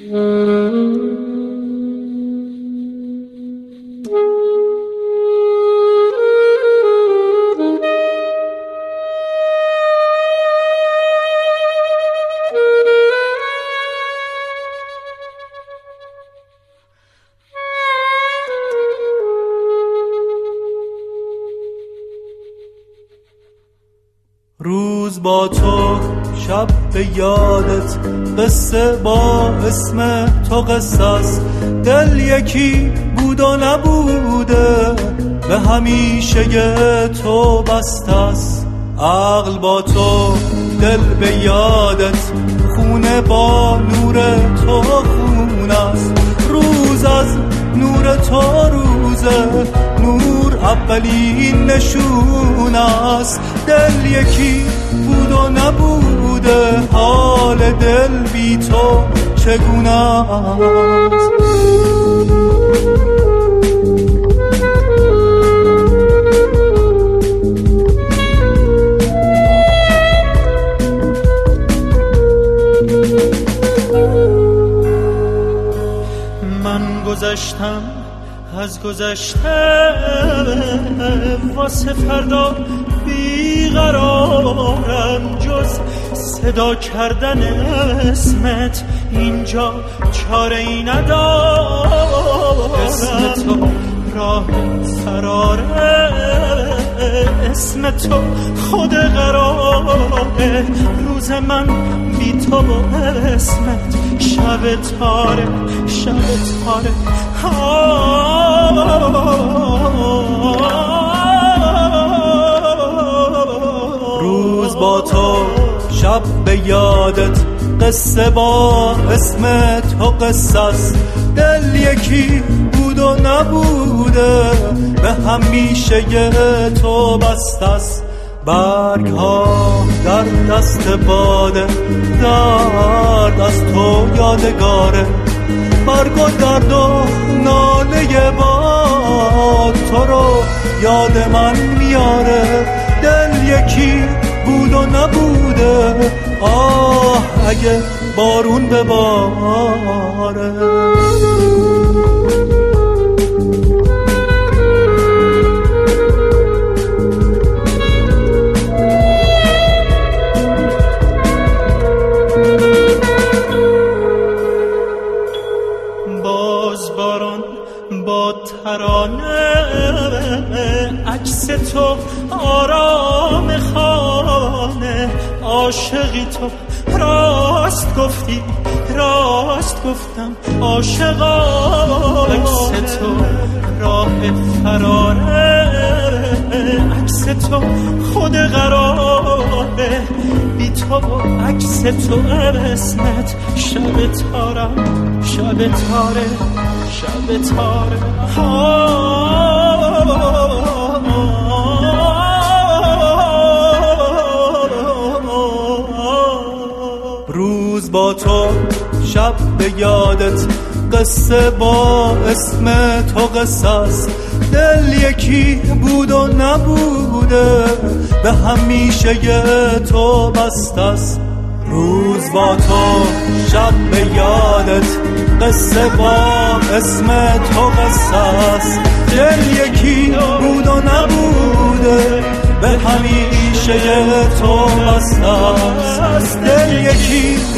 روز با تو شب به یادت قصه با اسم تو قصص دل یکی بود و نبوده به همیشه تو بستست عقل با تو دل به یادت خونه با نور تو خون است روز از نور تو روزه نور اولین نشون است دل یکی بود و نبوده حال دل بی تو چگونه است من گذشتم از گذشته واسه فردا بیقرارم جز صدا کردن اسمت اینجا چاره ای ندارم اسم تو راه فراره اسم تو خود قراره روز من بی تو با اسمت شب تاره شب تاره روز با تو شب به یادت قصه با اسم تو قصص دل یکی بود و نبوده به همیشه تو بستست برگ ها در دست باده درد از تو یادگاره برگ و درد و ناله باد تو رو یاد من میاره دل یکی بود و نبوده آه اگه بارون بباره با ترانه عکس تو آرام خانه عاشقی تو راست گفتی راست گفتم عاشقا عکس تو راه فراره عکس تو خود قراره بی تو با عکس تو اسمت شب تارم شب تاره شب تاره روز با تو شب به یادت قصه با اسم تو قصص دل یکی بود و نبوده به همیشه تو بستست روز با تو شب به یادت قصه با اسم تو قصص دل یکی بود و نبوده به همیشه تو بستست دل یکی